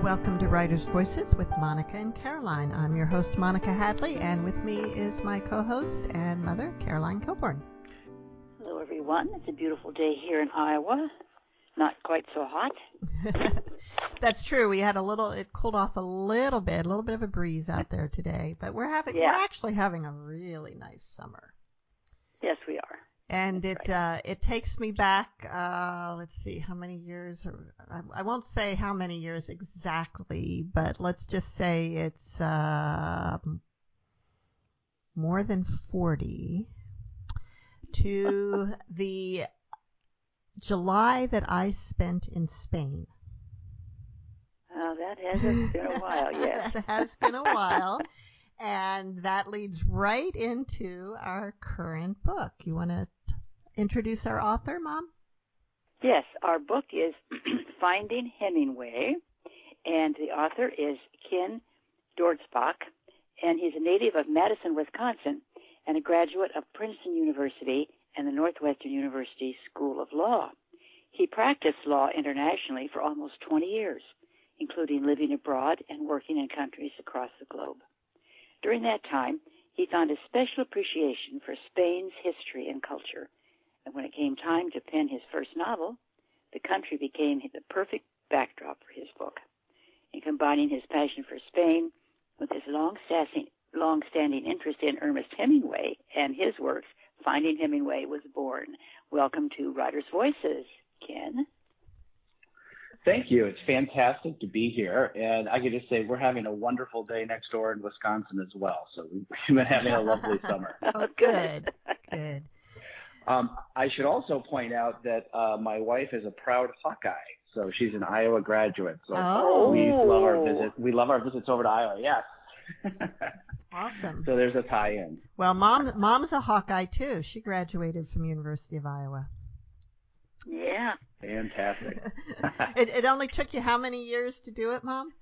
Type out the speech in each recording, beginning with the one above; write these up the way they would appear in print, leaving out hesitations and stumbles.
Welcome to Writers' Voices with Monica and Caroline. I'm your host, Monica Hadley, and with me is my co-host and mother, Caroline Kilborn. Hello, everyone. It's a beautiful day here in Iowa. Not quite so hot. That's true. We had it cooled off a little bit of a breeze out there today, but we're actually having a really nice summer. Yes, we are. And it takes me back, let's see, how many years, I won't say how many years exactly, but let's just say it's more than 40 to the July that I spent in Spain. Oh, that has been a while, yes. That has been a while. And that leads right into our current book. You want to introduce our author, Mom? Yes, our book is Finding Hemingway, and the author is Ken Dordsbach, and he's a native of Madison, Wisconsin, and a graduate of Princeton University and the Northwestern University School of Law. He practiced law internationally for almost 20 years, including living abroad and working in countries across the globe. During that time, he found a special appreciation for Spain's history and culture. And when it came time to pen his first novel, the country became the perfect backdrop for his book. In combining his passion for Spain with his long-standing interest in Ernest Hemingway and his works, Finding Hemingway was born. Welcome to Writers' Voices, Ken. Thank you. It's fantastic to be here. And I could just say we're having a wonderful day next door in Wisconsin as well. So we've been having a lovely summer. Oh, good. Good. I should also point out that my wife is a proud Hawkeye. So she's an Iowa graduate. So we love our visits over to Iowa. Yes. Awesome. So there's a tie-in. Well, Mom's a Hawkeye too. She graduated from University of Iowa. Yeah. Fantastic. It only took you how many years to do it, Mom?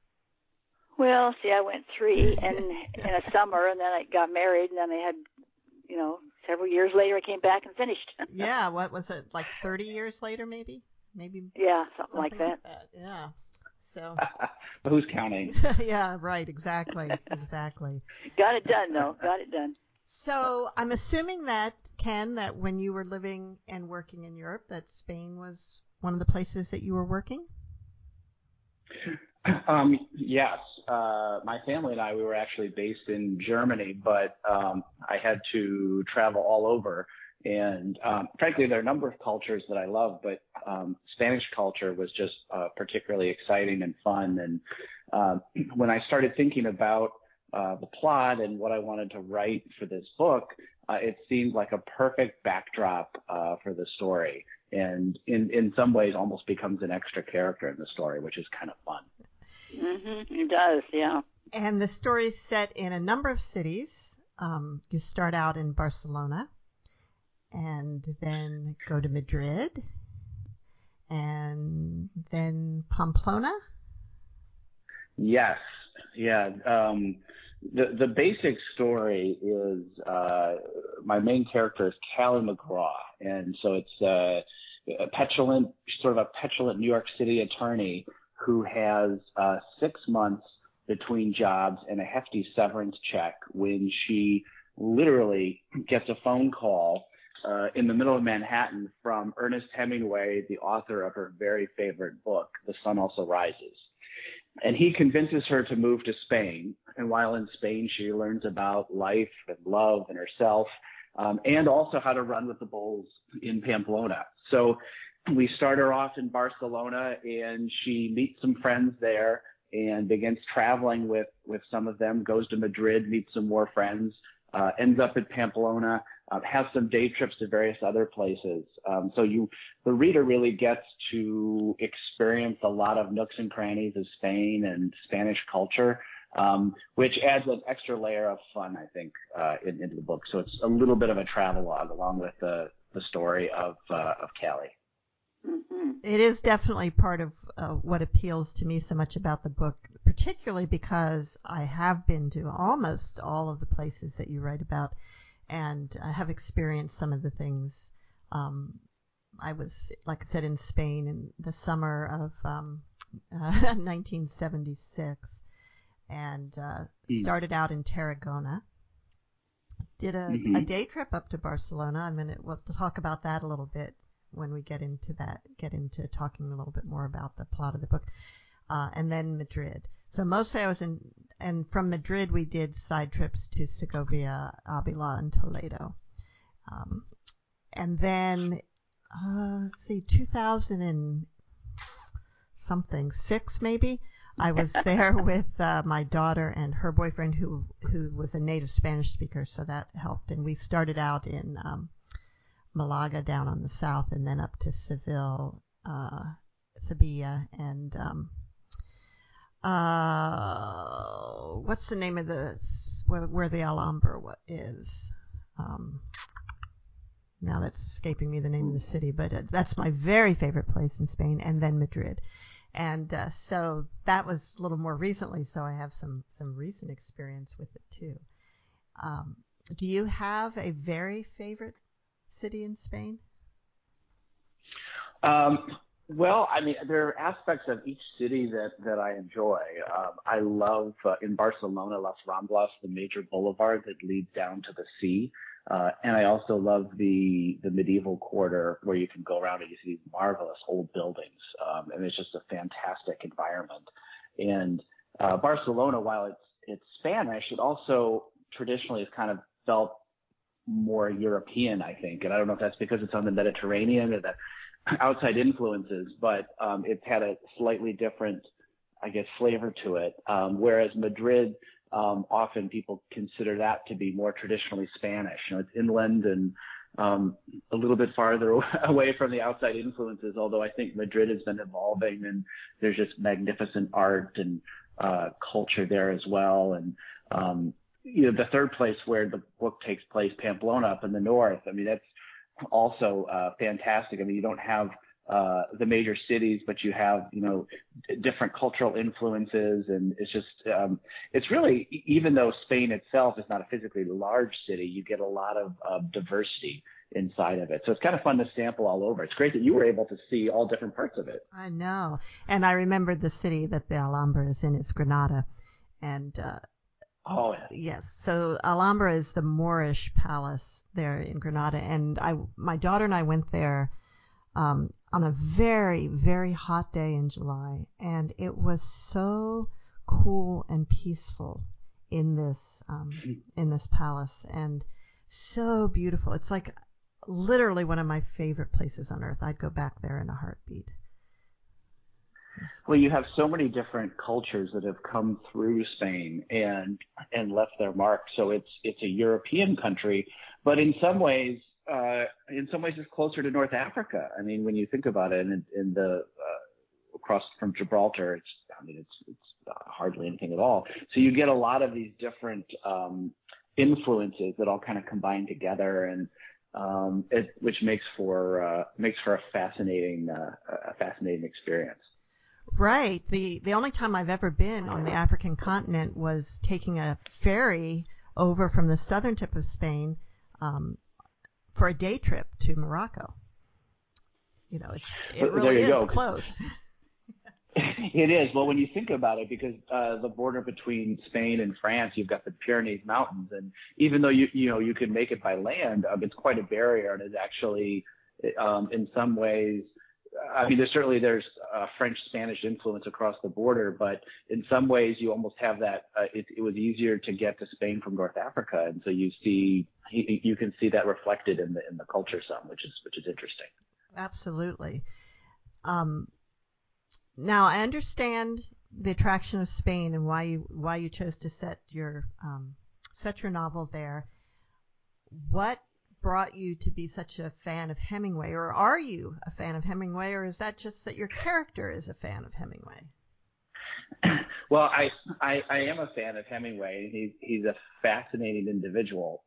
Well, see, I went 3 in a summer, and then I got married, and then I had, several years later I came back and finished. Yeah, what was it, like 30 years later maybe? Yeah, something like that. Yeah. So. But who's counting? Yeah, right, exactly. Got it done, though. Got it done. So I'm assuming that, Ken, that when you were living and working in Europe, that Spain was one of the places that you were working? Yes. My family and I, we were actually based in Germany, but I had to travel all over. And frankly, there are a number of cultures that I love, but Spanish culture was just particularly exciting and fun. And when I started thinking about the plot and what I wanted to write for this book, it seemed like a perfect backdrop for the story. And in some ways almost becomes an extra character in the story, which is kind of fun. Mm-hmm. It does, yeah. And the story's set in a number of cities. You start out in Barcelona and then go to Madrid and then Pamplona. Yes. Yeah. The basic story is my main character is Callie McGraw, and so it's a petulant New York City attorney who has 6 months between jobs and a hefty severance check when she literally gets a phone call in the middle of Manhattan from Ernest Hemingway, the author of her very favorite book, The Sun Also Rises. And he convinces her to move to Spain. And while in Spain, she learns about life and love and herself, and also how to run with the bulls in Pamplona. So we start her off in Barcelona, and she meets some friends there and begins traveling with some of them, goes to Madrid, meets some more friends, ends up at Pamplona, has some day trips to various other places. So the reader really gets to experience a lot of nooks and crannies of Spain and Spanish culture, which adds an extra layer of fun, I think, into the book. So it's a little bit of a travelogue along with the story of Callie. Mm-hmm. It is definitely part of what appeals to me so much about the book, particularly because I have been to almost all of the places that you write about and have experienced some of the things. I was, like I said, in Spain in the summer of 1976, and started out in Tarragona. Did a day trip up to Barcelona. We'll talk about that a little bit when we get into talking a little bit more about the plot of the book. And then Madrid. So mostly I was and from Madrid we did side trips to Segovia, Avila, and Toledo. And then, 2000 and something, 6 maybe, I was there with my daughter and her boyfriend who was a native Spanish speaker, so that helped. And we started out in Malaga down on the south and then up to Seville, Sevilla, and what's the name of where the Alhambra is? Now that's escaping me the name of the city, but that's my very favorite place in Spain, and then Madrid. And so that was a little more recently, so I have some recent experience with it too. Do you have a very favorite city in Spain? Well, I mean, there are aspects of each city that I enjoy. I love in Barcelona, Las Ramblas, the major boulevard that leads down to the sea. And I also love the medieval quarter where you can go around and you see these marvelous old buildings. And it's just a fantastic environment. And Barcelona, while it's Spanish, it also traditionally has kind of felt more European, I think. And I don't know if that's because it's on the Mediterranean or the outside influences, but it's had a slightly different, I guess, flavor to it. Whereas Madrid, often people consider that to be more traditionally Spanish. You know, it's inland and a little bit farther away from the outside influences, although I think Madrid has been evolving and there's just magnificent art and culture there as well. And, you know, the third place where the book takes place, Pamplona up in the north, I mean, that's also fantastic. I mean, you don't have the major cities, but you have, you know, different cultural influences. And it's just, it's really, even though Spain itself is not a physically large city, you get a lot of diversity inside of it. So it's kind of fun to sample all over. It's great that you were able to see all different parts of it. I know. And I remembered the city that the Alhambra is in. It's Granada. And oh, yeah. Yes. So Alhambra is the Moorish palace there in Granada. And my daughter and I went there on a very, very hot day in July, and it was so cool and peaceful in this palace, and so beautiful. It's like literally one of my favorite places on earth. I'd go back there in a heartbeat. Well, you have so many different cultures that have come through Spain and left their mark. So it's a European country, but in some ways it's closer to North Africa. I mean, when you think about it, in the across from Gibraltar, it's hardly anything at all. So you get a lot of these different influences that all kind of combine together, and which makes for a fascinating experience. Right. The only time I've ever been on the African continent was taking a ferry over from the southern tip of Spain for a day trip to Morocco. You know, it really is close. It is. Well, when you think about it, because the border between Spain and France, you've got the Pyrenees Mountains, and even though you can make it by land, it's quite a barrier, and it's actually in some ways. I mean, there's French-Spanish influence across the border, but in some ways you almost have that. It was easier to get to Spain from North Africa, and so you can see that reflected in the culture some, which is interesting. Absolutely. Now I understand the attraction of Spain and why you chose to set your novel there. What brought you to be such a fan of Hemingway, or are you a fan of Hemingway, or is that just that your character is a fan of Hemingway? Well, I am a fan of Hemingway. He's a fascinating individual.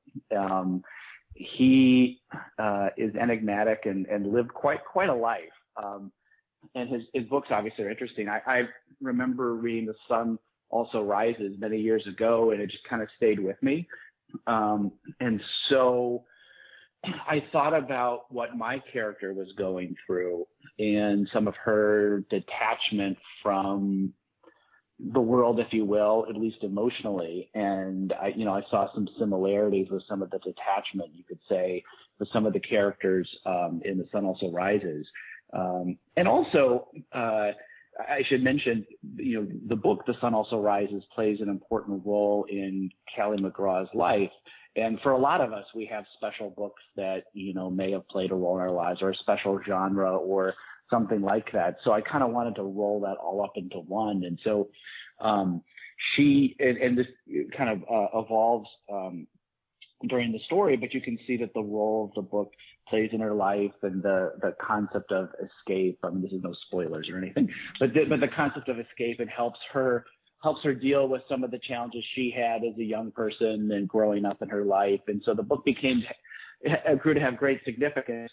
He is enigmatic and lived quite a life. And his books obviously are interesting. I remember reading The Sun Also Rises many years ago, and it just kind of stayed with me. And so I thought about what my character was going through and some of her detachment from the world, if you will, at least emotionally. And I saw some similarities with some of the detachment, you could say, with some of the characters in The Sun Also Rises. And also, I should mention, the book The Sun Also Rises plays an important role in Callie McGraw's life. And for a lot of us, we have special books that, may have played a role in our lives, or a special genre or something like that. So I kind of wanted to roll that all up into one. And so she, and this kind of evolves during the story, but you can see that the role of the book plays in her life, and the concept of escape. I mean, this is no spoilers or anything, but the concept of escape, it helps her deal with some of the challenges she had as a young person and growing up in her life. And so the book grew to have great significance.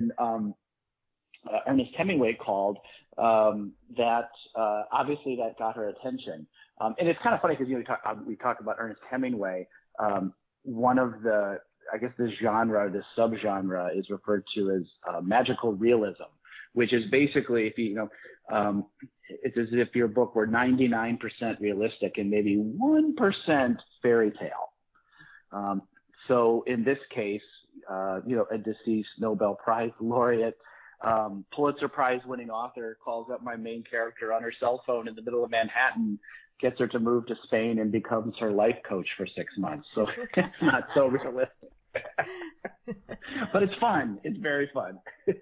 Ernest Hemingway called that obviously that got her attention. And it's kind of funny because we talk about Ernest Hemingway. One of the, I guess, this subgenre is referred to as magical realism, which is basically, if it's as if your book were 99% realistic and maybe 1% fairy tale. So in this case, a deceased Nobel Prize laureate, Pulitzer Prize winning author calls up my main character on her cell phone in the middle of Manhattan, gets her to move to Spain, and becomes her life coach for 6 months. So it's not so realistic, but it's fun. It's very fun.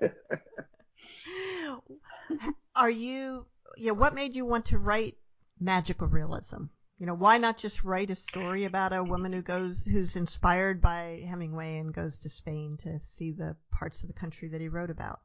What made you want to write magical realism? Why not just write a story about a woman who's inspired by Hemingway and goes to Spain to see the parts of the country that he wrote about?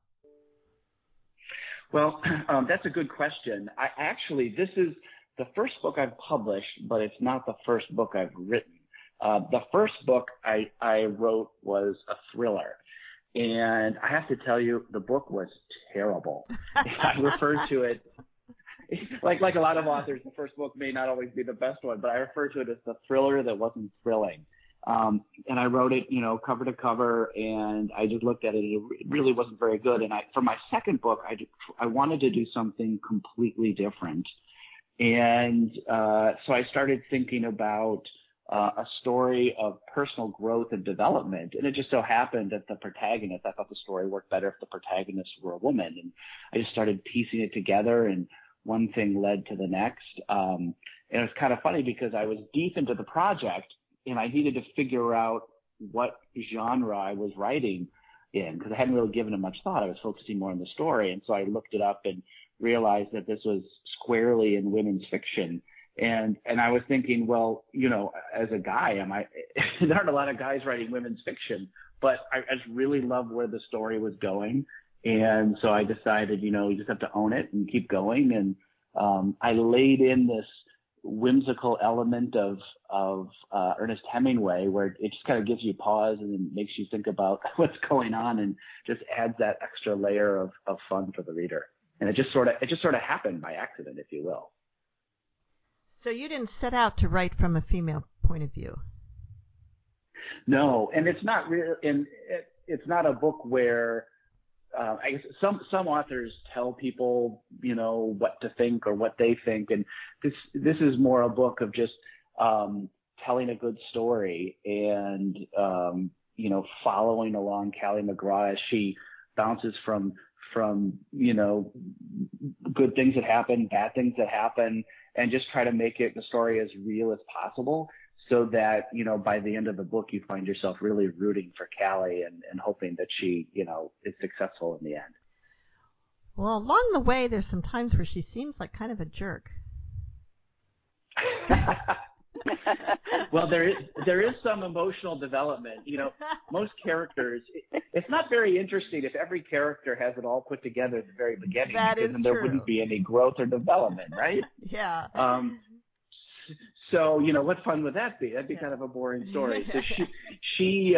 Well, that's a good question. This is the first book I've published, but it's not the first book I've written. The first book I wrote was a thriller. And I have to tell you, the book was terrible. I refer to it, like a lot of authors, the first book may not always be the best one, but I refer to it as the thriller that wasn't thrilling. And I wrote it, cover to cover, and I just looked at it. It really wasn't very good. And for my second book, I wanted to do something completely different. And so I started thinking about a story of personal growth and development. And it just so happened that the protagonist, I thought the story worked better if the protagonist were a woman. And I just started piecing it together, and one thing led to the next. And it was kind of funny because I was deep into the project, and I needed to figure out what genre I was writing in, because I hadn't really given it much thought. I was focusing more on the story. And so I looked it up and realized that this was squarely in women's fiction. And I was thinking, well, as a guy, there aren't a lot of guys writing women's fiction, but I just really loved where the story was going. And so I decided, you just have to own it and keep going. And I laid in this whimsical element of Ernest Hemingway, where it just kind of gives you pause and makes you think about what's going on, and just adds that extra layer of fun for the reader. And it just sort of happened by accident, if you will. So you didn't set out to write from a female point of view. No, and it's not real. And it's not a book where I guess some authors tell people, what to think or what they think, and this is more a book of just telling a good story and following along Callie McGraw as she bounces from good things that happen, bad things that happen, and just try to make the story as real as possible, so that, by the end of the book, you find yourself really rooting for Callie and hoping that she, is successful in the end. Well, along the way, there's some times where she seems like kind of a jerk. Well, there is some emotional development. Most characters, it's not very interesting if every character has it all put together at the very beginning, because then there wouldn't be any growth or development, right? Yeah. So, what fun would that be? That'd be kind of a boring story. So she's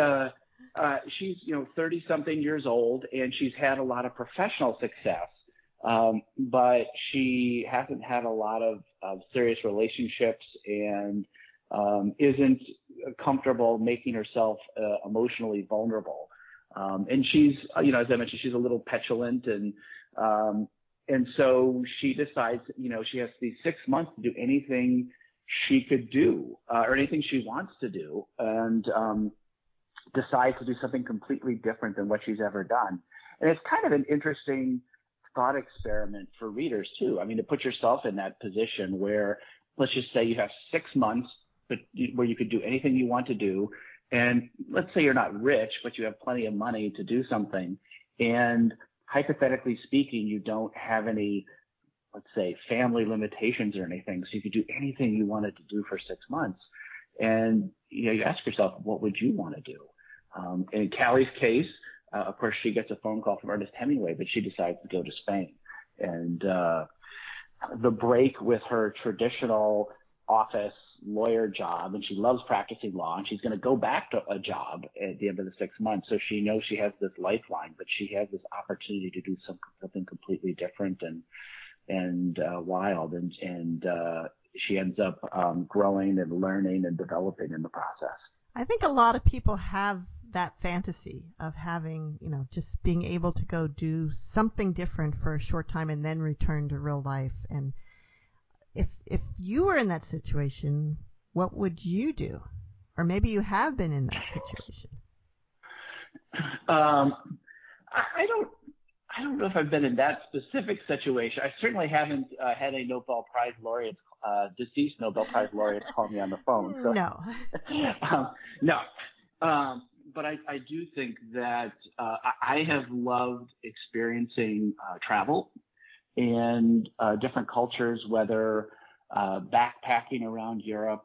30 something years old, and she's had a lot of professional success. But she hasn't had a lot of serious relationships, and isn't comfortable making herself emotionally vulnerable. And she's, as I mentioned, she's a little petulant, and so she decides, she has these 6 months to do anything she could do, or anything she wants to do, and decides to do something completely different than what she's ever done. And it's kind of an interesting thought experiment for readers too. I mean, to put yourself in that position where, let's just say you have 6 months where you could do anything you want to do. And let's say you're not rich, but you have plenty of money to do something. And hypothetically speaking, you don't have any, let's say, family limitations or anything. So you could do anything you wanted to do for 6 months. And you ask yourself, what would you want to do? In Callie's case, of course, she gets a phone call from Ernest Hemingway, but she decides to go to Spain. And the break with her traditional office lawyer job, and she loves practicing law, and she's going to go back to a job at the end of the 6 months. So she knows she has this lifeline, but she has this opportunity to do something completely different and wild. And she ends up growing and learning and developing in the process. I think a lot of people have that fantasy of having, just being able to go do something different for a short time and then return to real life. And if you were in that situation, what would you do? Or maybe you have been in that situation. I don't know if I've been in that specific situation. I certainly haven't had a Nobel Prize laureate, deceased Nobel Prize laureate, call me on the phone. So, no. No. But I do think that I have loved experiencing travel and different cultures, whether backpacking around Europe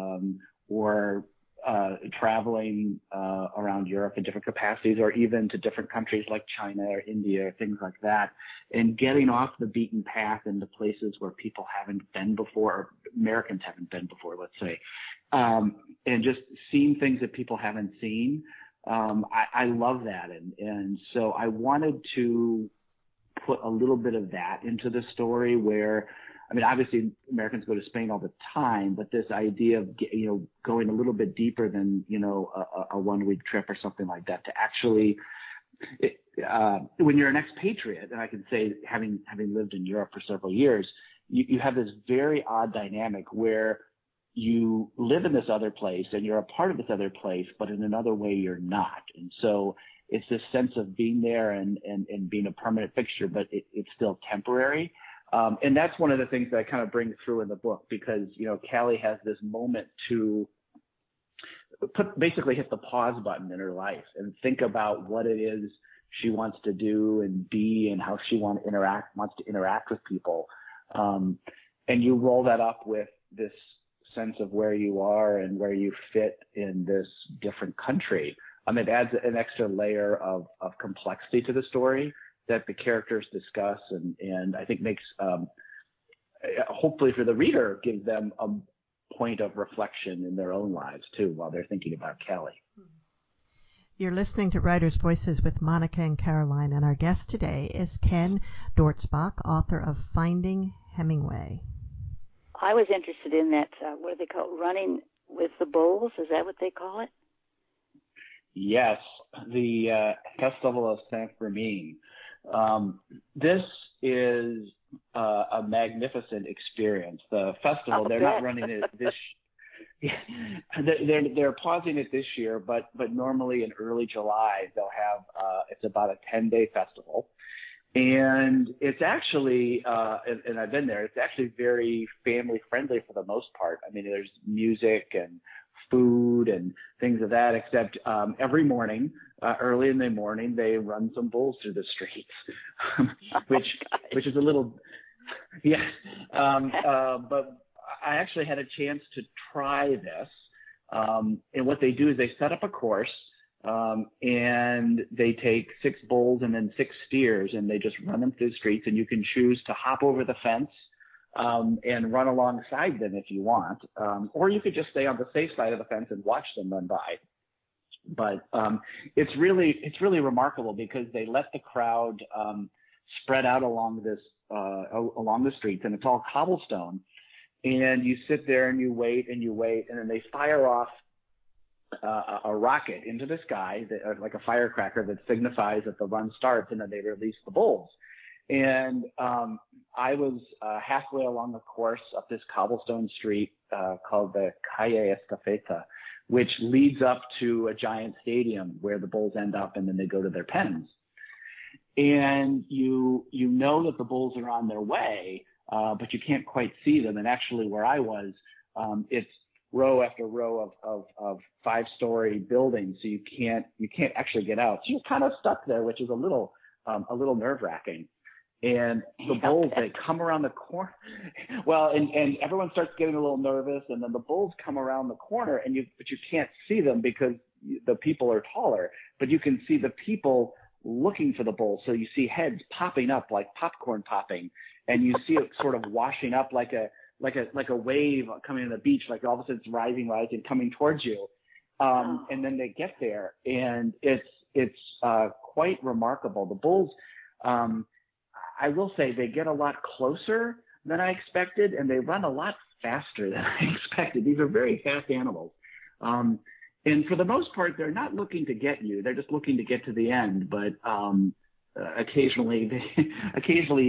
or traveling around Europe in different capacities, or even to different countries like China or India or things like that, and getting off the beaten path into places where people haven't been before, or Americans haven't been before, let's say, and just seeing things that people haven't seen. I love that. And so I wanted to put a little bit of that into the story where, I mean, obviously Americans go to Spain all the time, but this idea of, going a little bit deeper than, a 1 week trip or something like that, to actually, when you're an expatriate, and I can say, having lived in Europe for several years, you have this very odd dynamic where you live in this other place and you're a part of this other place, but in another way you're not. And so it's this sense of being there and being a permanent fixture, but it's still temporary. And that's one of the things that I kind of bring through in the book, because, Callie has this moment to basically hit the pause button in her life and think about what it is she wants to do and be, and how she wants to interact with people. And you roll that up with this sense of where you are and where you fit in this different country. It adds an extra layer of complexity to the story that the characters discuss, and I think makes, hopefully for the reader, gives them a point of reflection in their own lives too, while they're thinking about Callie. You're listening to Writers' Voices with Monica and Caroline, and our guest today is Ken Dortzbach, author of Finding Hemingway. I was interested in that, what do they call it, running with the bulls? Is that what they call it? Yes, the Festival of Saint-Fermin. This is a magnificent experience. The festival, they're not running it this they're pausing it this year, but normally in early July they'll have it's about a 10-day festival. And it's actually, and I've been there, it's actually very family friendly for the most part. I mean, there's music and food and things of that, except every morning, early in the morning, they run some bulls through the streets, which is a little, yes. But I actually had a chance to try this. And what they do is they set up a course. And they take 6 bulls and then 6 steers, and they just run them through the streets, and you can choose to hop over the fence and run alongside them if you want, or you could just stay on the safe side of the fence and watch them run by. But it's really remarkable, because they let the crowd spread out along the streets, and it's all cobblestone, and you sit there and you wait, and then they fire off a rocket into the sky, like a firecracker that signifies that the run starts, and then they release the bulls. And I was halfway along the course up this cobblestone street called the Calle Estafeta, which leads up to a giant stadium where the bulls end up, and then they go to their pens. And you know that the bulls are on their way, but you can't quite see them. And actually, where I was, it's row after row of 5-story buildings, so you can't actually get out. So you're kind of stuck there, which is a little nerve-wracking. And the bulls, they come around the corner. Well, and everyone starts getting a little nervous, and then the bulls come around the corner, but you can't see them because the people are taller, but you can see the people looking for the bulls. So you see heads popping up like popcorn popping, and you see it sort of washing up like a wave coming on the beach, like all of a sudden it's rising, coming towards you. And then they get there, and it's quite remarkable. The bulls, I will say, they get a lot closer than I expected, and they run a lot faster than I expected. These are very fast animals. And for the most part, they're not looking to get you. They're just looking to get to the end. But occasionally you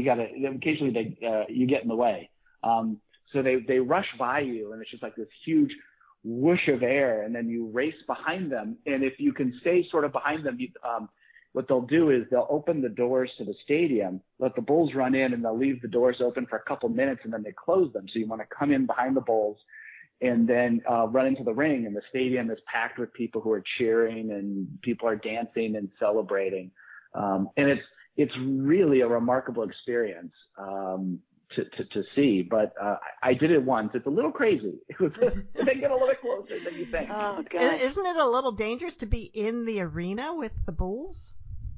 get in the way. So they rush by you, and it's just like this huge whoosh of air, and then you race behind them. And if you can stay sort of behind them, what they'll do is they'll open the doors to the stadium, let the bulls run in, and they'll leave the doors open for a couple minutes, and then they close them. So you want to come in behind the bulls and then run into the ring, and the stadium is packed with people who are cheering, and people are dancing and celebrating. And it's really a remarkable experience to see. But I did it once. It's a little crazy. They get a little bit closer than you think. Oh, gosh. Isn't it a little dangerous to be in the arena with the bulls?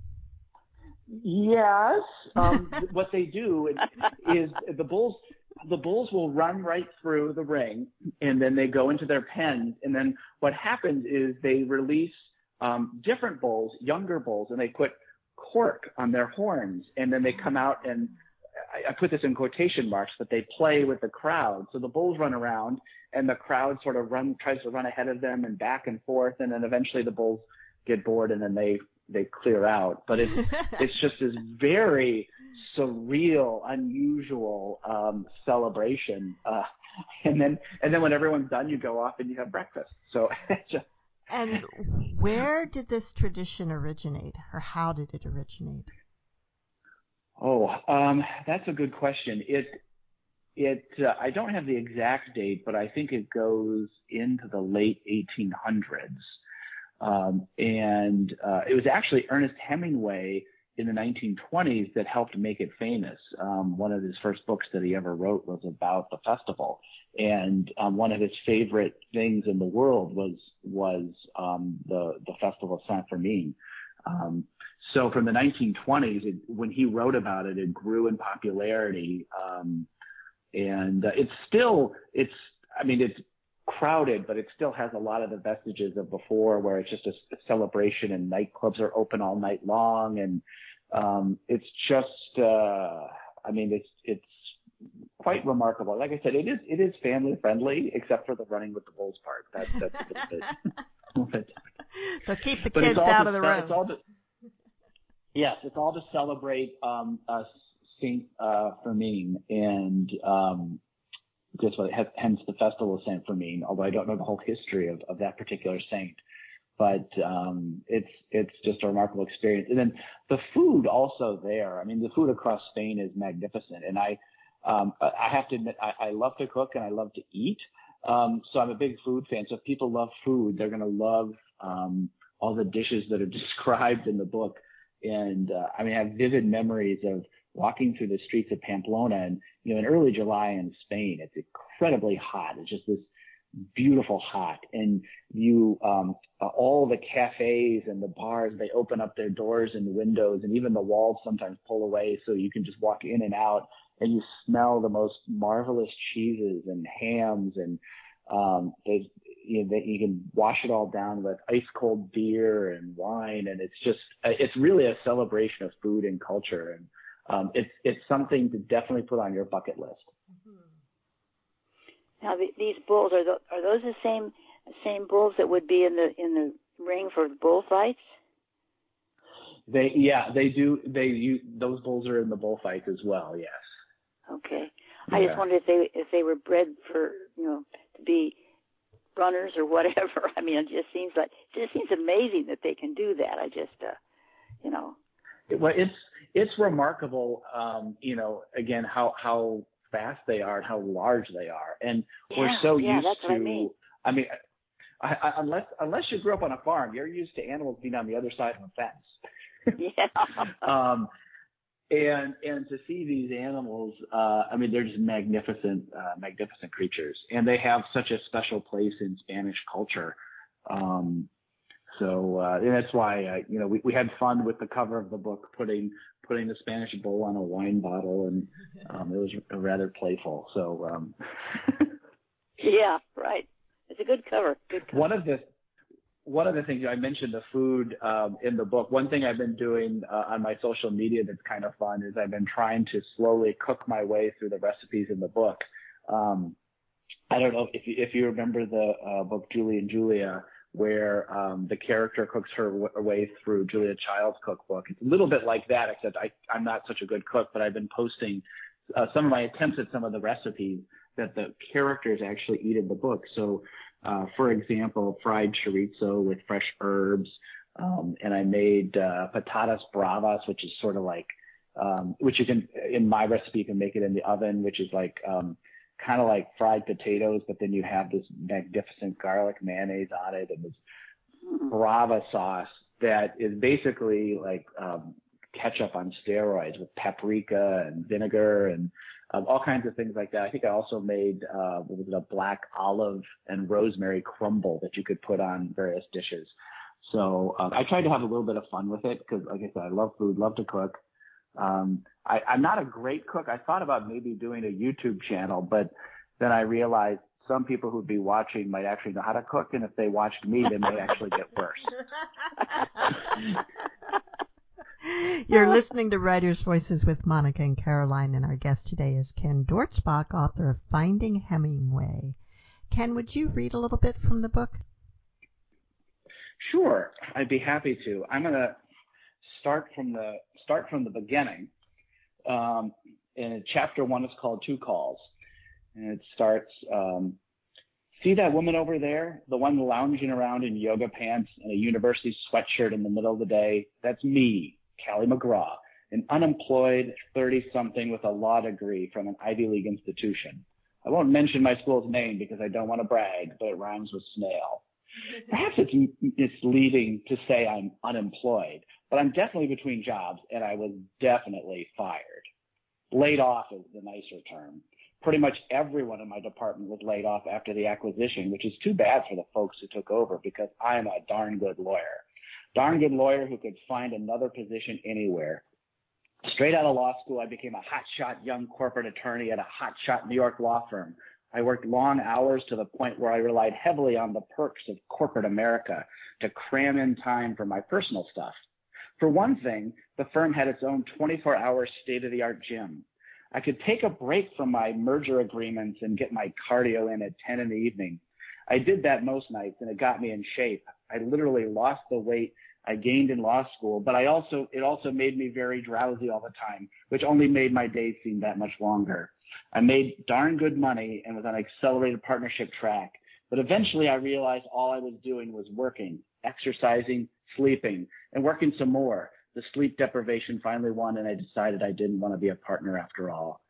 Yes. What they do is the bulls will run right through the ring, and then they go into their pens. And then what happens is they release different bulls, younger bulls, and they put cork on their horns, and then they come out, and I put this in quotation marks, but they play with the crowd. So the bulls run around, and the crowd sort of tries to run ahead of them and back and forth, and then eventually the bulls get bored, and then they clear out. But it's just this very surreal, unusual celebration. And then when everyone's done, you go off and you have breakfast. So just. And where did this tradition originate, or how did it originate? Oh, that's a good question. I don't have the exact date, but I think it goes into the late 1800s. And it was actually Ernest Hemingway in the 1920s that helped make it famous. One of his first books that he ever wrote was about the festival. And one of his favorite things in the world was the Festival of Saint Fermin. So from the 1920s, when he wrote about it, it grew in popularity. And it's crowded, but it still has a lot of the vestiges of before, where it's just a celebration, and nightclubs are open all night long. And it's just, it's quite remarkable. Like I said, it is family friendly, except for the running with the bulls part. That's a little bit. So keep the kids out of the road. Yes, it's all to celebrate Saint Fermin, and hence the Festival of Saint Fermin. Although I don't know the whole history of that particular saint, but it's just a remarkable experience. And then the food also there. I mean, the food across Spain is magnificent, and I have to admit, I love to cook and I love to eat. So I'm a big food fan. So if people love food, they're going to love all the dishes that are described in the book. And I have vivid memories of walking through the streets of Pamplona, and in early July in Spain, it's incredibly hot. It's just this beautiful hot, and all the cafes and the bars, they open up their doors and windows, and even the walls sometimes pull away so you can just walk in and out, and you smell the most marvelous cheeses and hams, and you can wash it all down with ice cold beer and wine, and it's really a celebration of food and culture, and it's something to definitely put on your bucket list. Now these bulls, are those the same same bulls that would be in the ring for bullfights? They do. Those bulls are in the bullfights as well. Yes. Okay. I just wondered if they were bred for to be runners or whatever. I mean, it just seems amazing that they can do that. I just Well, it's remarkable. Again, how fast they are and how large they are, and we're so used that's to. What I mean, unless you grew up on a farm, you're used to animals being on the other side of a fence. Yeah. And to see these animals, they're just magnificent creatures, and they have such a special place in Spanish culture. And that's why we had fun with the cover of the book, putting the Spanish bull on a wine bottle, and it was rather playful. So yeah, right. It's a good cover. One of the things I mentioned, the food in the book. One thing I've been doing on my social media that's kind of fun is I've been trying to slowly cook my way through the recipes in the book. I don't know if you remember the book Julie and Julia, where the character cooks her way through Julia Child's cookbook. It's a little bit like that, except I'm not such a good cook, but I've been posting some of my attempts at some of the recipes that the characters actually eat in the book. So, for example, fried chorizo with fresh herbs, and I made patatas bravas, which is sort of like, which you can, in my recipe, you can make it in the oven, which is like kind of like fried potatoes, but then you have this magnificent garlic mayonnaise on it, and this brava sauce that is basically like ketchup on steroids with paprika and vinegar and all kinds of things like that. I think I also made a black olive and rosemary crumble that you could put on various dishes. So I tried to have a little bit of fun with it because, like I said, I love food, love to cook. I'm not a great cook. I thought about maybe doing a YouTube channel, but then I realized some people who'd be watching might actually know how to cook, and if they watched me, they may actually get worse. You're listening to Writers' Voices with Monica and Caroline, and our guest today is Ken Dortzbach, author of Finding Hemingway. Ken, would you read a little bit from the book? Sure, I'd be happy to. I'm going to start from the beginning. And chapter 1 is called Two Calls, and it starts. See that woman over there, the one lounging around in yoga pants and a university sweatshirt in the middle of the day? That's me, Callie McGraw, an unemployed 30-something with a law degree from an Ivy League institution. I won't mention my school's name because I don't want to brag, but it rhymes with snail. Perhaps it's misleading to say I'm unemployed, but I'm definitely between jobs, and I was definitely fired. Laid off is the nicer term. Pretty much everyone in my department was laid off after the acquisition, which is too bad for the folks who took over because I'm a darn good lawyer. Darn good lawyer who could find another position anywhere. Straight out of law school, I became a hotshot young corporate attorney at a hotshot New York law firm. I worked long hours to the point where I relied heavily on the perks of corporate America to cram in time for my personal stuff. For one thing, the firm had its own 24-hour state-of-the-art gym. I could take a break from my merger agreements and get my cardio in at 10 in the evening. I did that most nights, and it got me in shape. I literally lost the weight I gained in law school, but it also made me very drowsy all the time, which only made my days seem that much longer. I made darn good money and was on an accelerated partnership track, but eventually I realized all I was doing was working, exercising, sleeping, and working some more. The sleep deprivation finally won, and I decided I didn't want to be a partner after all.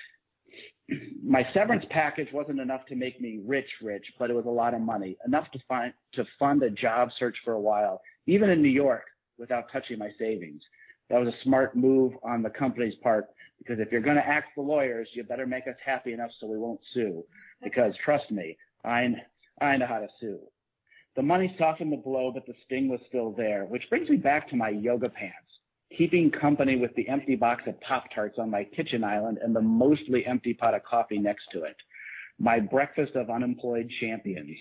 My severance package wasn't enough to make me rich, but it was a lot of money, enough to fund a job search for a while, even in New York, without touching my savings. That was a smart move on the company's part, because if you're going to axe the lawyers, you better make us happy enough so we won't sue. Because trust me, I know how to sue. The money softened the blow, but the sting was still there, which brings me back to my yoga pants, keeping company with the empty box of Pop-Tarts on my kitchen island and the mostly empty pot of coffee next to it. My breakfast of unemployed champions.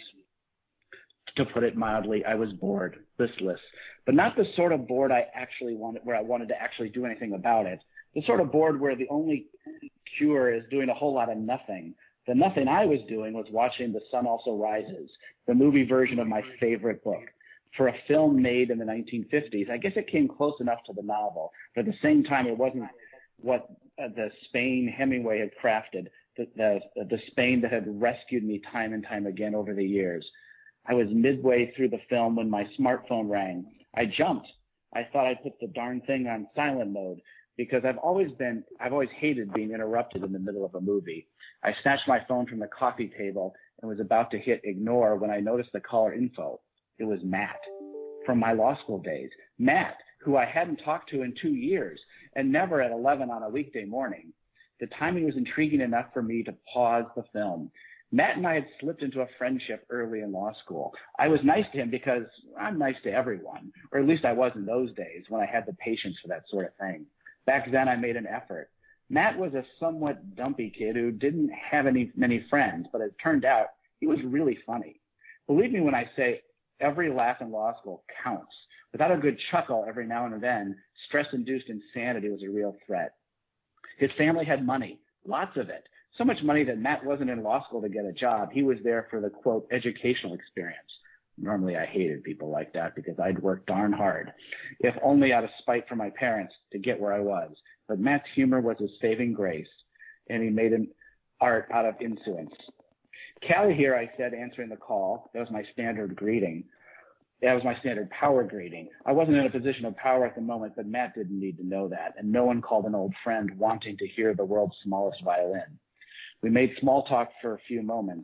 To put it mildly, I was bored, listless, but not the sort of bored I actually wanted, where I wanted to actually do anything about it. The sort of bored where the only cure is doing a whole lot of nothing. The nothing I was doing was watching The Sun Also Rises, the movie version of my favorite book. For a film made in the 1950s, I guess it came close enough to the novel, but at the same time, it wasn't what the Spain Hemingway had crafted, the Spain that had rescued me time and time again over the years. I was midway through the film when my smartphone rang. I jumped. I thought I'd put the darn thing on silent mode because I've always hated being interrupted in the middle of a movie. I snatched my phone from the coffee table and was about to hit ignore when I noticed the caller info. It was Matt from my law school days. Matt, who I hadn't talked to in 2 years and never at 11 on a weekday morning. The timing was intriguing enough for me to pause the film. Matt and I had slipped into a friendship early in law school. I was nice to him because I'm nice to everyone, or at least I was in those days when I had the patience for that sort of thing. Back then, I made an effort. Matt was a somewhat dumpy kid who didn't have many friends, but it turned out he was really funny. Believe me when I say every laugh in law school counts. Without a good chuckle every now and then, stress-induced insanity was a real threat. His family had money, lots of it. So much money that Matt wasn't in law school to get a job. He was there for the, quote, educational experience. Normally I hated people like that because I'd worked darn hard, if only out of spite for my parents, to get where I was. But Matt's humor was his saving grace, and he made an art out of insolence. Callie here, I said, answering the call. That was my standard greeting. That was my standard power greeting. I wasn't in a position of power at the moment, but Matt didn't need to know that, and no one called an old friend wanting to hear the world's smallest violin. We made small talk for a few moments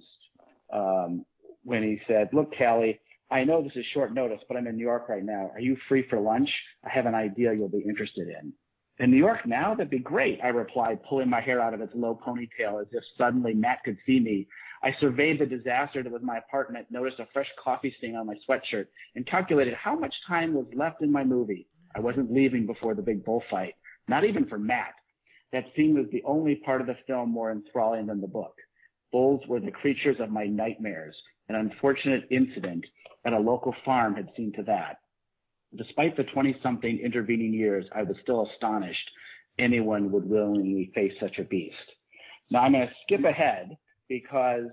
when he said, look, Callie, I know this is short notice, but I'm in New York right now. Are you free for lunch? I have an idea you'll be interested in. In New York now? That'd be great, I replied, pulling my hair out of its low ponytail as if suddenly Matt could see me. I surveyed the disaster that was my apartment, noticed a fresh coffee stain on my sweatshirt, and calculated how much time was left in my movie. I wasn't leaving before the big bullfight, not even for Matt. That scene was the only part of the film more enthralling than the book. Bulls were the creatures of my nightmares. An unfortunate incident at a local farm had seen to that. Despite the 20-something intervening years, I was still astonished anyone would willingly face such a beast. Now I'm going to skip ahead because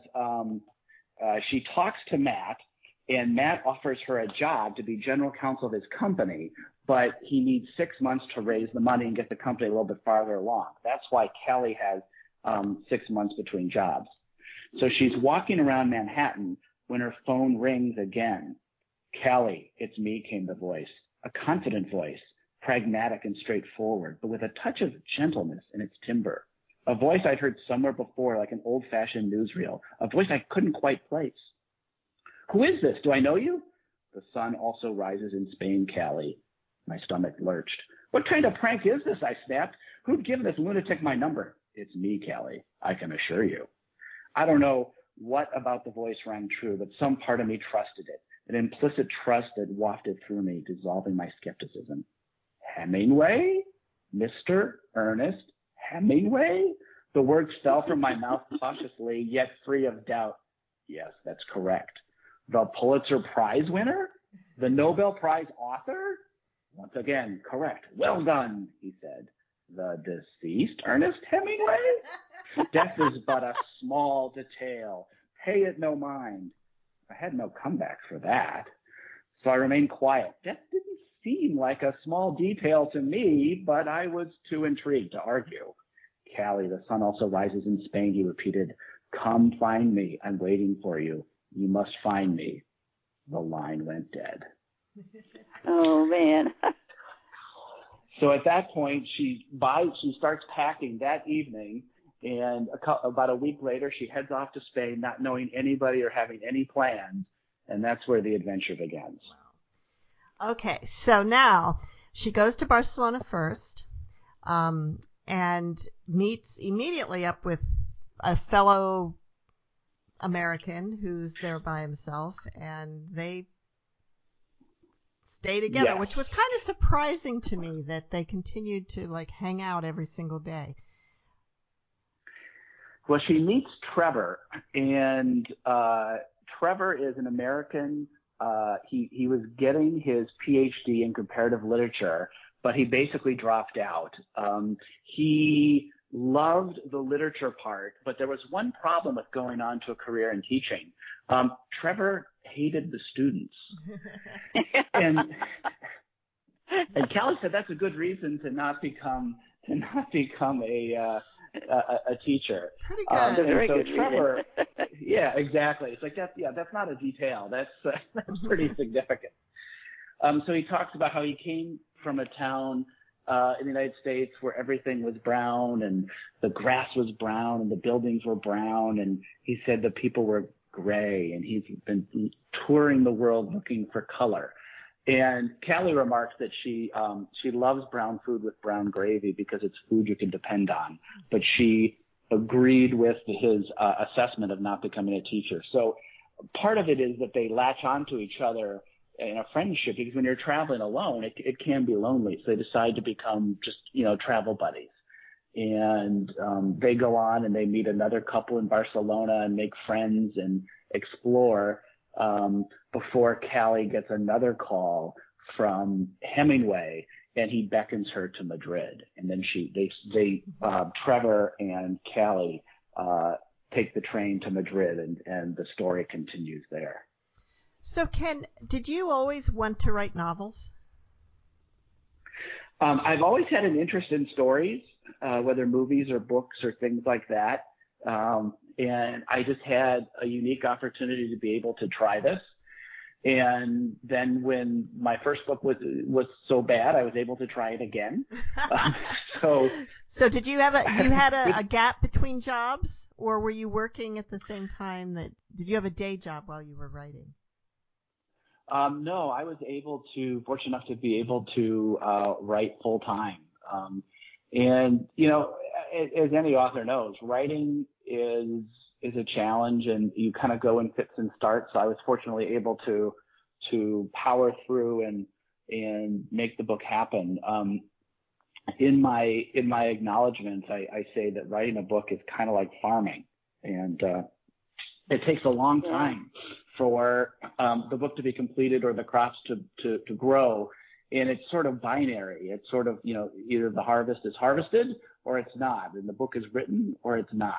she talks to Matt, and Matt offers her a job to be general counsel of his company, but he needs 6 months to raise the money and get the company a little bit farther along. That's why Callie has 6 months between jobs. So she's walking around Manhattan when her phone rings again. Callie, it's me, came the voice, a confident voice, pragmatic and straightforward, but with a touch of gentleness in its timbre. A voice I'd heard somewhere before, like an old-fashioned newsreel, a voice I couldn't quite place. Who is this? Do I know you? The sun also rises in Spain, Callie. My stomach lurched. What kind of prank is this? I snapped. Who'd give this lunatic my number? It's me, Callie, I can assure you. I don't know what about the voice rang true, but some part of me trusted it, an implicit trust that wafted through me, dissolving my skepticism. Hemingway? Mr. Ernest Hemingway? The words fell from my mouth cautiously, yet free of doubt. Yes, that's correct. The Pulitzer Prize winner? The Nobel Prize author? Once again, correct. Well done, he said. The deceased Ernest Hemingway? Death is but a small detail. Pay it no mind. I had no comeback for that. So I remained quiet. Death didn't seem like a small detail to me, but I was too intrigued to argue. Callie, the sun also rises in Spain, he repeated. Come find me. I'm waiting for you. You must find me. The line went dead. Oh, man. So at that point, she starts packing that evening, and about a week later, she heads off to Spain, not knowing anybody or having any plans, and that's where the adventure begins. Wow. Okay, so now she goes to Barcelona first, and meets immediately up with a fellow American who's there by himself, and they stay together, Yes. which was kind of surprising to me that they continued to like hang out every single day. Well, she meets Trevor, and Trevor is an American. He was getting his PhD in comparative literature, but he basically dropped out. He loved the literature part, but there was one problem with going on to a career in teaching. Trevor hated the students. and Callie said that's a good reason to not become a teacher. Pretty good. Very so good Trevor, yeah, exactly. It's like that's not a detail. That's pretty significant. So he talks about how he came from a town in the United States where everything was brown and the grass was brown and the buildings were brown, and he said the people were gray, and he's been touring the world looking for color. And Callie remarks that she loves brown food with brown gravy because it's food you can depend on. But she agreed with his assessment of not becoming a teacher. So part of it is that they latch onto each other in a friendship, because when you're traveling alone, it can be lonely. So they decide to become just, travel buddies. And they go on and they meet another couple in Barcelona and make friends and explore. Before Callie gets another call from Hemingway, and he beckons her to Madrid, and then Trevor and Callie take the train to Madrid, and the story continues there. So, Ken, did you always want to write novels? I've always had an interest in stories, whether movies or books or things like that. And I just had a unique opportunity to be able to try this. And then when my first book was so bad, I was able to try it again. So did you have a gap between jobs, or were you working at the same time? Did you have a day job while you were writing? No, I was fortunate enough to be able to write full time. And as any author knows, writing is a challenge, and you kind of go in fits and starts. So I was fortunately able to power through and make the book happen. In my acknowledgments, I say that writing a book is kind of like farming, and it takes a long time for the book to be completed or the crops to grow. And it's sort of binary. It's sort of, either the harvest is harvested or it's not, and the book is written or it's not.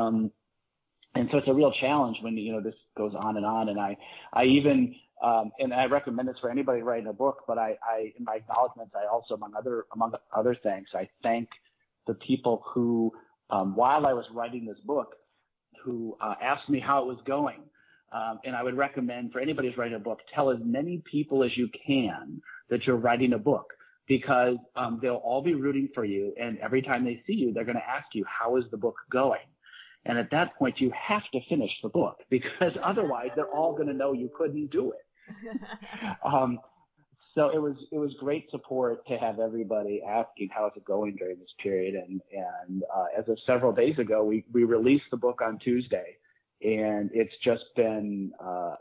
And so it's a real challenge when, this goes on. And I even, and I recommend this for anybody writing a book, but I in my acknowledgments, I also, among other things, I thank the people who, while I was writing this book, who asked me how it was going. And I would recommend for anybody who's writing a book, tell as many people as you can that you're writing a book, because they'll all be rooting for you. And every time they see you, they're going to ask you, how is the book going? And at that point, you have to finish the book, because otherwise they're all going to know you couldn't do it. So it was great support to have everybody asking how is it going during this period. And as of several days ago, we released the book on Tuesday, and it's just been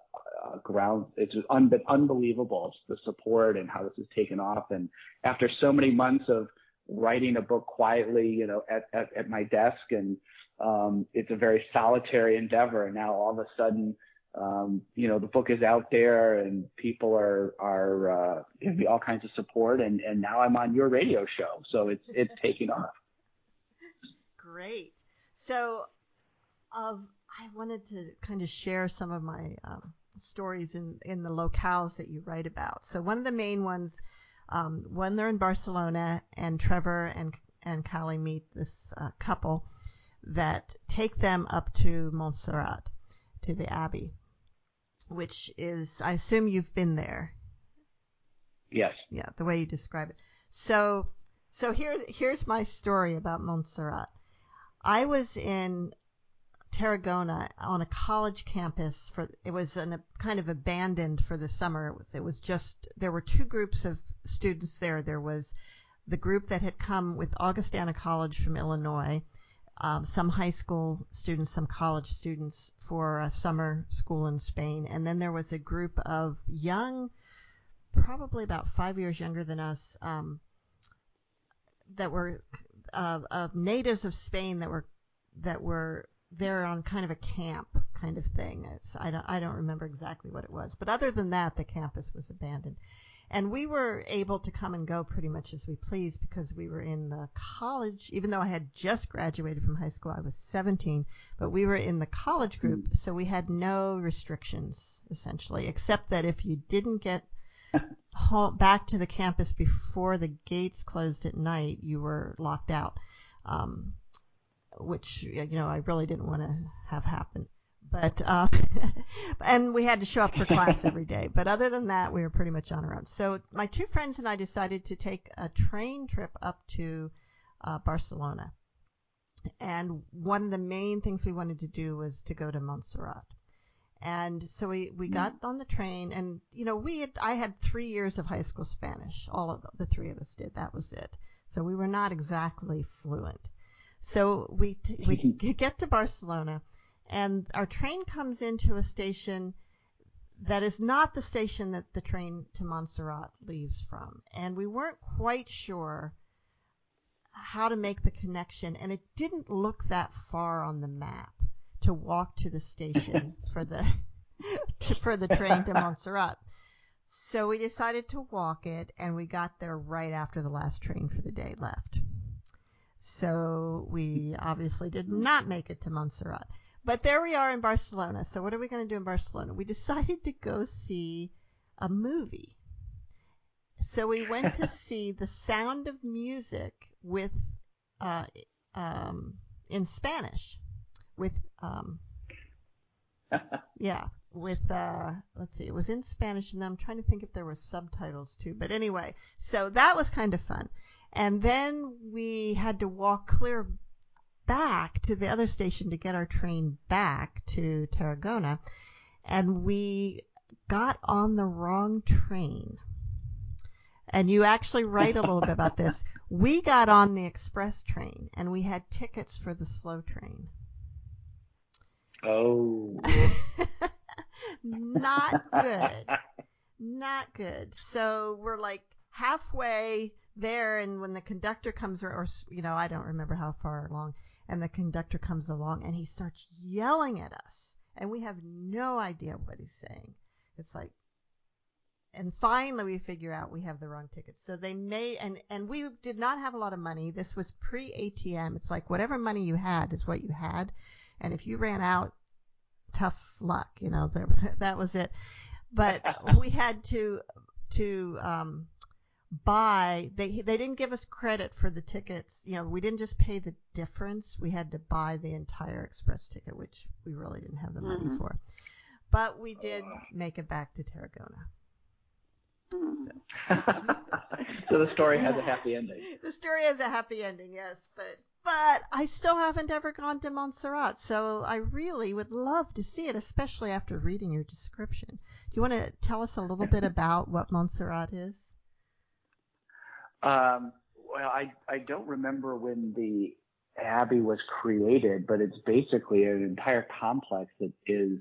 it's been unbelievable, the support and how this has taken off. And after so many months of writing a book quietly, at my desk, and it's a very solitary endeavor. And now all of a sudden, the book is out there, and people are giving me all kinds of support, and now I'm on your radio show, so it's taking off. Great. So, I wanted to kind of share some of my stories in the locales that you write about. So one of the main ones, when they're in Barcelona, and Trevor and Callie meet this couple that take them up to Montserrat, to the Abbey, which is, I assume you've been there. Yes. Yeah, the way you describe it. So here's my story about Montserrat. I was in Tarragona on a college campus it was kind of abandoned for the summer. It was just, there were two groups of students there. There was the group that had come with Augustana College from Illinois, some high school students, some college students for a summer school in Spain. And then there was a group of young, probably about 5 years younger than us, that were of natives of Spain that were there on kind of a camp kind of thing. I don't remember exactly what it was, but other than that, the campus was abandoned. And we were able to come and go pretty much as we pleased because we were in the college, even though I had just graduated from high school, I was 17, but we were in the college group, so we had no restrictions, essentially, except that if you didn't get home, back to the campus before the gates closed at night, you were locked out, which, I really didn't want to have happen. But and we had to show up for class every day. But other than that, we were pretty much on our own. So my two friends and I decided to take a train trip up to Barcelona. And one of the main things we wanted to do was to go to Montserrat. And so we got on the train, and I had 3 years of high school Spanish. All of the three of us did. That was it. So we were not exactly fluent. So we get to Barcelona. And our train comes into a station that is not the station that the train to Montserrat leaves from. And we weren't quite sure how to make the connection. And it didn't look that far on the map to walk to the station for the train to Montserrat. So we decided to walk it, and we got there right after the last train for the day left. So we obviously did not make it to Montserrat. But there we are in Barcelona. So what are we going to do in Barcelona? We decided to go see a movie. So we went to see The Sound of Music with in Spanish with let's see, it was in Spanish, and then I'm trying to think if there were subtitles too. But anyway, so that was kind of fun. And then we had to walk clear back to the other station to get our train back to Tarragona, and we got on the wrong train. And you actually write a little bit about this. We got on the express train, and we had tickets for the slow train. Oh. Not good. Not good. So we're like halfway there, and when the conductor comes, or I don't remember how far along, and the conductor comes along, and he starts yelling at us, and we have no idea what he's saying. It's like, and finally we figure out we have the wrong tickets. So they made, and we did not have a lot of money. This was pre-ATM. It's like whatever money you had is what you had, and if you ran out, tough luck, that was it. But we had to buy. They didn't give us credit for the tickets. We didn't just pay the difference. We had to buy the entire express ticket, which we really didn't have the money for. But we did make it back to Tarragona. So the story has a happy ending. The story has a happy ending, yes, but I still haven't ever gone to Montserrat, so I really would love to see it, especially after reading your description. Do you want to tell us a little bit about what Montserrat is? Well, I don't remember when the abbey was created, but it's basically an entire complex that is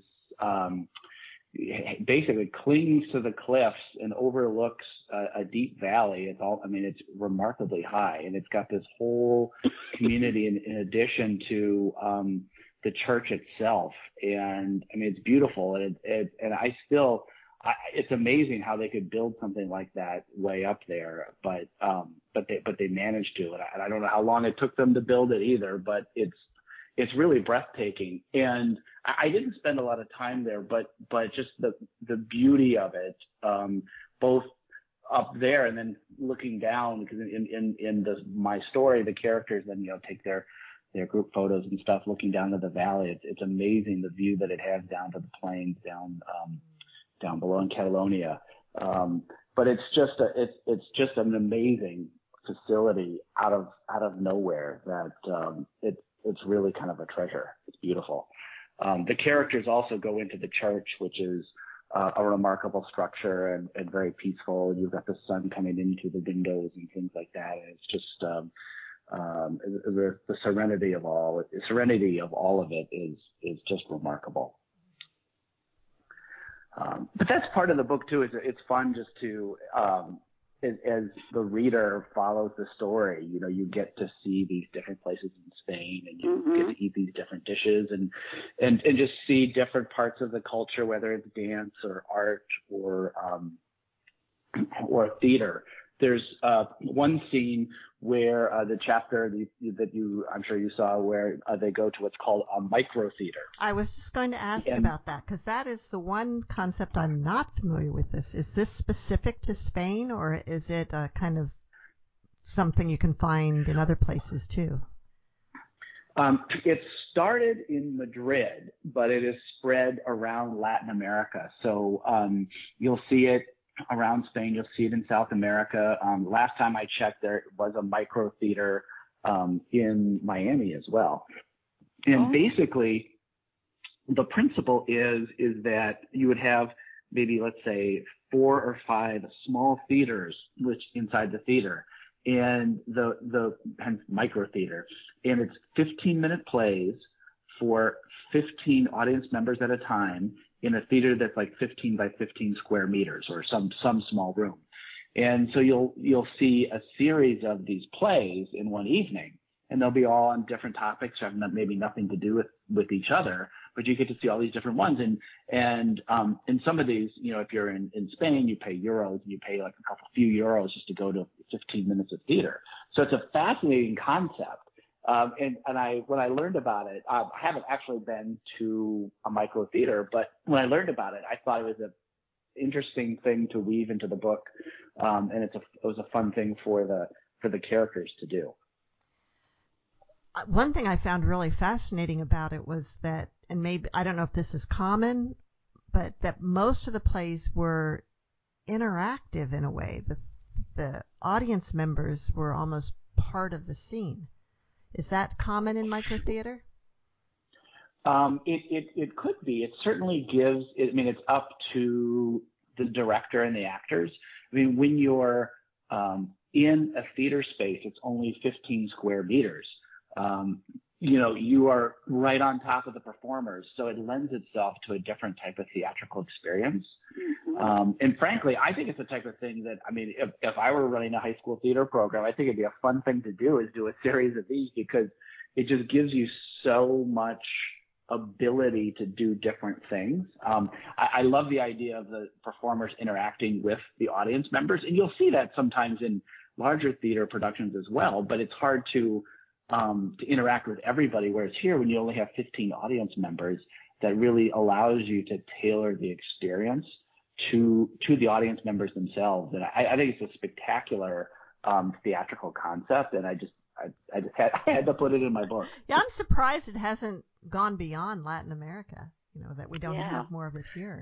basically clings to the cliffs and overlooks a deep valley. It's remarkably high, and it's got this whole community in addition to the church itself. And it's beautiful, and it's amazing how they could build something like that way up there, but they managed to, and I don't know how long it took them to build it either, but it's really breathtaking. And I didn't spend a lot of time there, but just the beauty of it, both up there and then looking down, because in my story, the characters then take their group photos and stuff looking down to the valley. It's amazing the view that it has down to the plains down below in Catalonia. But it's just an amazing facility out of nowhere that it's really kind of a treasure. It's beautiful. The characters also go into the church, which is a remarkable structure and very peaceful. You've got the sun coming into the windows and things like that. And it's just the serenity of all of it is just remarkable. But that's part of the book too. It's fun just to as the reader follows the story, you get to see these different places in Spain, and you get to eat these different dishes and just see different parts of the culture, whether it's dance or art or or theater. There's one scene where the chapter that I'm sure you saw, where they go to what's called a micro theater. I was just going to ask about that, because that is the one concept I'm not familiar with. Is this specific to Spain, or is it kind of something you can find in other places too? It started in Madrid, but it is spread around Latin America. So you'll see it around Spain. You'll see it in South America. Last time I checked, there was a micro theater in Miami as well. And basically, the principle is that you would have maybe, let's say, 4 or 5 small theaters which inside the theater, and the hence micro theater, and it's 15-minute plays for 15 audience members at a time in a theater that's like 15 by 15 square meters, or some small room. And so you'll see a series of these plays in one evening, and they'll be all on different topics, have maybe nothing to do with each other, but you get to see all these different ones. And in some of these, if you're in Spain, you pay euros, you pay like a few euros just to go to 15 minutes of theater. So it's a fascinating concept. And when I learned about it, I haven't actually been to a micro theater, but when I learned about it, I thought it was an interesting thing to weave into the book, and it was a fun thing for the characters to do. One thing I found really fascinating about it was that, and maybe I don't know if this is common, but that most of the plays were interactive in a way. The audience members were almost part of the scene. Is that common in microtheater? It could be. It certainly gives. It's up to the director and the actors. When you're in a theater space, it's only 15 square meters. You are right on top of the performers, so it lends itself to a different type of theatrical experience. Mm-hmm. And frankly, I think it's the type of thing that, if I were running a high school theater program, I think it'd be a fun thing to do, is do a series of these, because it just gives you so much ability to do different things. I love the idea of the performers interacting with the audience members, and you'll see that sometimes in larger theater productions as well, but it's hard to interact with everybody, whereas here, when you only have 15 audience members, that really allows you to tailor the experience to the audience members themselves. And I think it's a spectacular theatrical concept, and I just had to put it in my book. Yeah, I'm surprised it hasn't gone beyond Latin America, that we don't have more of it here.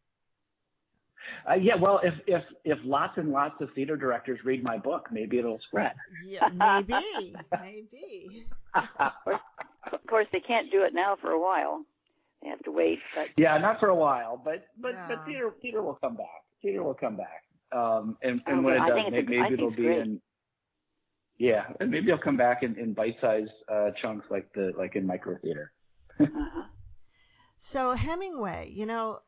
Well, if lots and lots of theater directors read my book, maybe it'll spread. Yeah, maybe. Of course, they can't do it now for a while. They have to wait. But... Yeah, not for a while, but theater will come back. Theater will come back. And when it does, maybe it'll be in. Yeah, and maybe it'll come back in bite-sized chunks, like in micro theater. So Hemingway,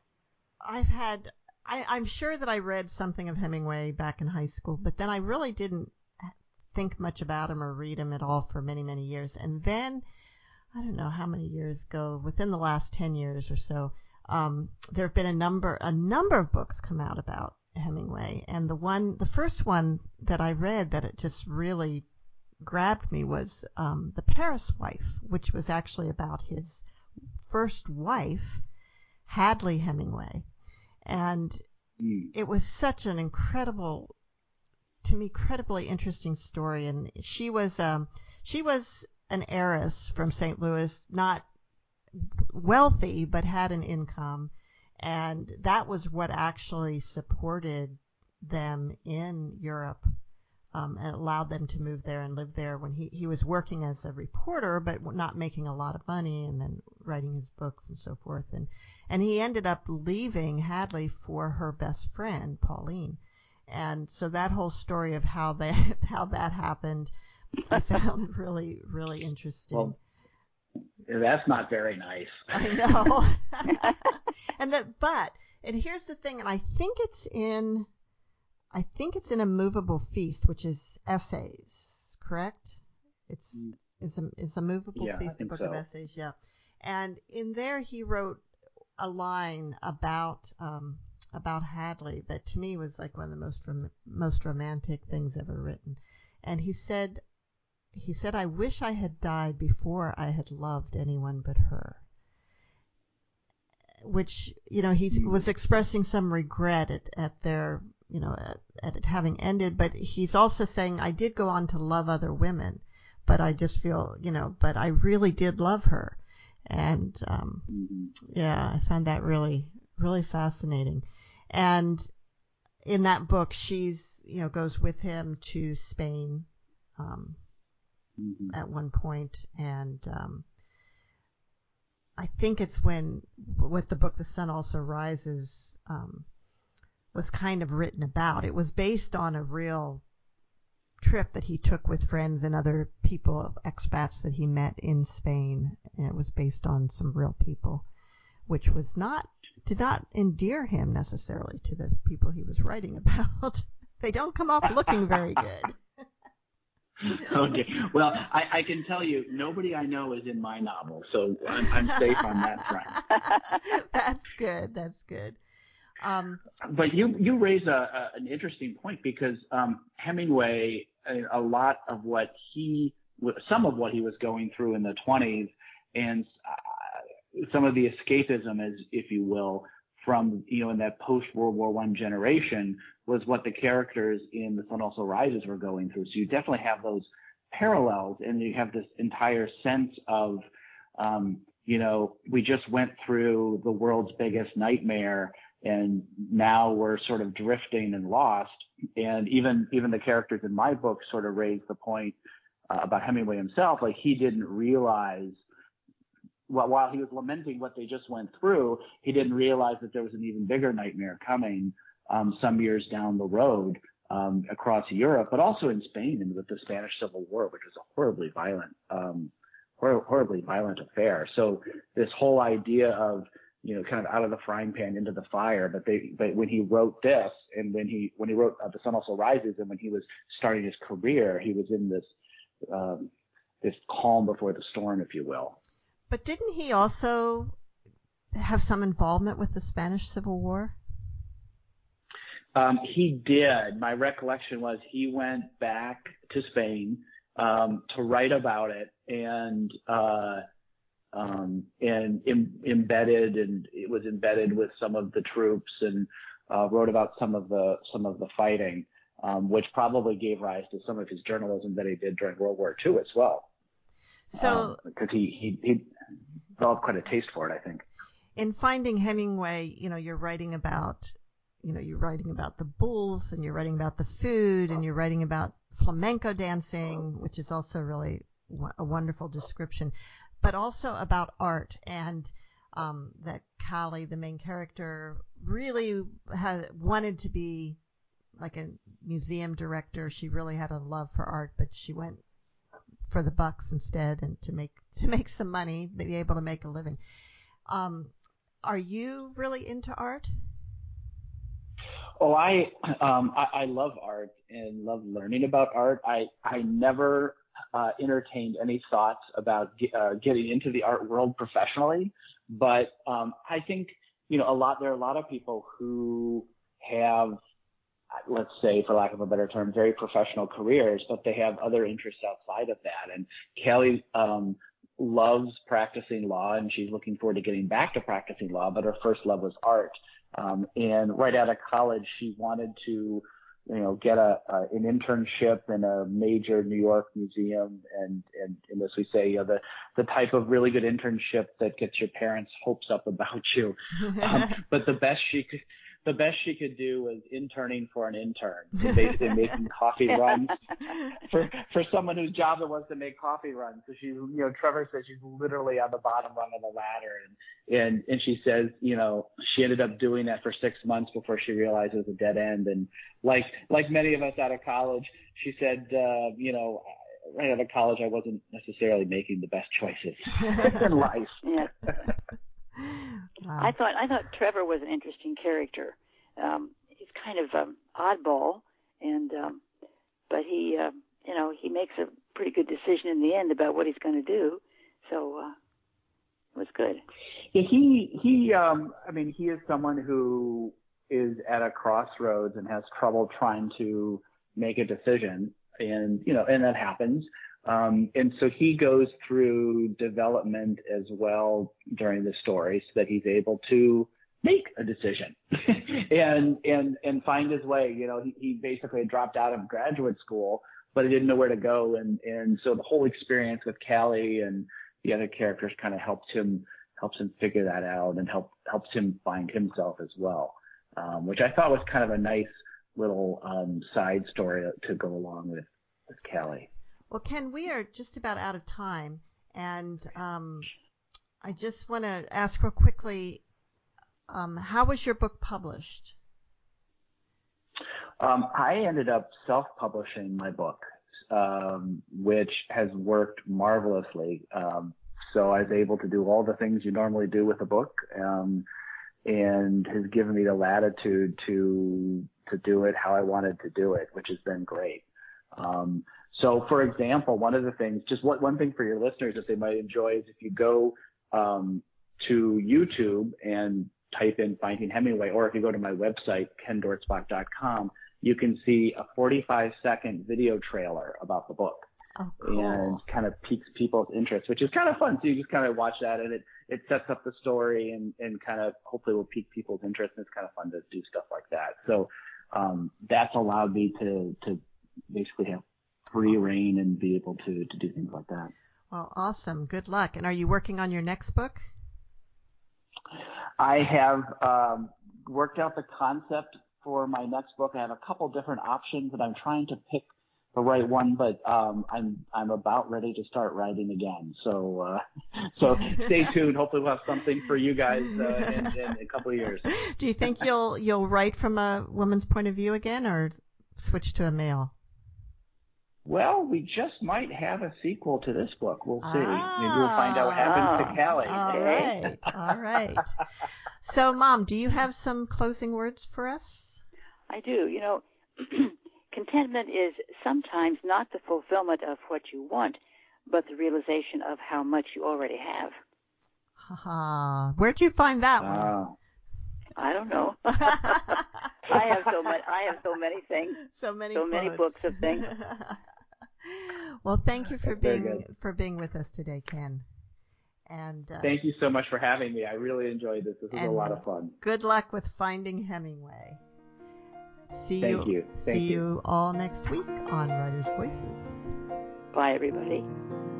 I'm sure that I read something of Hemingway back in high school, but then I really didn't think much about him or read him at all for many, many years. And then, I don't know how many years ago, within the last 10 years or so, there have been a number of books come out about Hemingway. And the first one that I read that it just really grabbed me was The Paris Wife, which was actually about his first wife, Hadley Hemingway. And it was such an incredibly interesting story. And she was an heiress from St. Louis, not wealthy, but had an income. And that was what actually supported them in Europe, and allowed them to move there and live there when he was working as a reporter, but not making a lot of money, and then writing his books and so forth. And he ended up leaving Hadley for her best friend, Pauline. And so that whole story of how that happened, I found really, really interesting. Well, that's not very nice. I know. And here's the thing, and I think it's in A Movable Feast, which is essays, correct? It's a Movable Feast, a book of essays, yeah. And in there he wrote a line about about Hadley that to me was like one of the most romantic things ever written. And he said, I wish I had died before I had loved anyone but her. Which, he was expressing some regret at their, at it having ended, but he's also saying, I did go on to love other women, but I just feel, but I really did love her. And, I found that really, really fascinating. And in that book, she's, goes with him to Spain, at one point, and, I think it's with the book The Sun Also Rises was kind of written about. It was based on a real trip that he took with friends and other people, expats that he met in Spain. And it was based on some real people, which did not endear him necessarily to the people he was writing about. They don't come off looking very good. Okay. Well, I can tell you, nobody I know is in my novel, so I'm safe on that front. That's good. That's good. But you raise an interesting point, because Hemingway, a lot of some of what he was going through in the 20s, and some of the escapism, as if you will, from in that post-World War I generation, was what the characters in The Sun Also Rises were going through. So you definitely have those parallels, and you have this entire sense of, we just went through the world's biggest nightmare, and now we're sort of drifting and lost. And even the characters in my book sort of raise the point about Hemingway himself, like he didn't realize, while he was lamenting what they just went through, he didn't realize that there was an even bigger nightmare coming some years down the road across Europe, but also in Spain, and with the Spanish Civil War, which was a horribly violent affair. So this whole idea of kind of out of the frying pan into the fire. But when he wrote this, and when he wrote The Sun Also Rises, and when he was starting his career, he was in this calm before the storm, if you will. But didn't he also have some involvement with the Spanish Civil War? He did. My recollection was he went back to Spain to write about it, and it was embedded with some of the troops, and wrote about some of the fighting, which probably gave rise to some of his journalism that he did during World War II as well. So, because he developed quite a taste for it, I think. In Finding Hemingway, you're writing about the bulls, and you're writing about the food, and you're writing about flamenco dancing, which is also really a wonderful description, but also about art, and that Callie, the main character, really wanted to be like a museum director. She really had a love for art, but she went for the bucks instead, and to make some money, be able to make a living. Are you really into art? Oh, I love art and love learning about art. I never entertained any thoughts about getting into the art world professionally, but I think there are a lot of people who have, let's say, for lack of a better term, very professional careers, but they have other interests outside of that. And Callie loves practicing law, and she's looking forward to getting back to practicing law, but her first love was art. And right out of college, she wanted to, get an internship in a major New York museum, and as we say, the type of really good internship that gets your parents' hopes up about you. But the best she could do was interning for an intern, so basically making coffee runs for someone whose job it was to make coffee runs. So she's, Trevor says she's literally on the bottom rung of the ladder, and she says, she ended up doing that for 6 months before she realized it was a dead end. And like many of us out of college, she said, right out of college, I wasn't necessarily making the best choices in life. Yeah. Wow. I thought Trevor was an interesting character. He's kind of oddball, and but he makes a pretty good decision in the end about what he's going to do. So it was good. Yeah, he is someone who is at a crossroads and has trouble trying to make a decision, and that happens. And so he goes through development as well during the story so that he's able to make a decision and find his way. He basically dropped out of graduate school, but he didn't know where to go. And so the whole experience with Callie and the other characters kind of helps him figure that out and helps him find himself as well, which I thought was kind of a nice little side story to go along with Callie. Well, Ken, we are just about out of time, and I just want to ask real quickly, how was your book published? I ended up self-publishing my book, which has worked marvelously. So I was able to do all the things you normally do with a book, and has given me the latitude to do it how I wanted to do it, which has been great. So, for example, one of the things, just one thing for your listeners that they might enjoy is if you go to YouTube and type in Finding Hemingway, or if you go to my website, kendortzbach.com, you can see a 45-second video trailer about the book. Oh, cool. And kind of piques people's interest, which is kind of fun. So you just kind of watch that, and it sets up the story and kind of hopefully will pique people's interest, and it's kind of fun to do stuff like that. So that's allowed me to basically have free reign and be able to do things like that. Well, awesome. Good luck. And are you working on your next book? I have worked out the concept for my next book. I have a couple different options, and I'm trying to pick the right one, but I'm about ready to start writing again. So stay tuned. Hopefully we'll have something for you guys in a couple of years. Do you think you'll write from a woman's point of view again, or switch to a male? Well, we just might have a sequel to this book. We'll see. Maybe we'll find out what happens to Callie. All right. So, Mom, do you have some closing words for us? I do. Contentment is sometimes not the fulfillment of what you want, but the realization of how much you already have. Where'd you find that one? I don't know. I have so many things. So many books of things. Well, thank you for being with us today, Ken. And thank you so much for having me. I really enjoyed this. This was a lot of fun. Good luck with Finding Hemingway. Thank you all next week on Writers' Voices. Bye, everybody.